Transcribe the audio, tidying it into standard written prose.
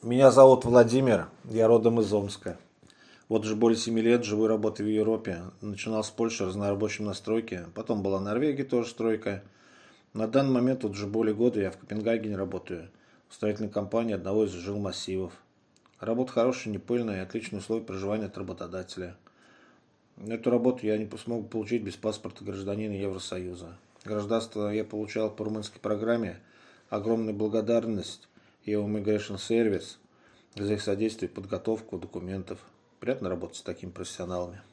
Меня зовут Владимир, я родом из Омска. Вот уже более 7 лет живу и работаю в Европе. Начинал с Польши разнорабочим на стройке, потом была Норвегия тоже стройка. На данный момент вот уже более года я в Копенгагене работаю, в строительной компании одного из жилмассивов. Работа хорошая, не пыльная и отличные условия проживания от работодателя. Эту работу я не смог получить без паспорта гражданина Евросоюза. Гражданство я получал по румынской программе. Огромная благодарность EU Migration Service за их содействие и подготовку документов. Приятно работать с такими профессионалами.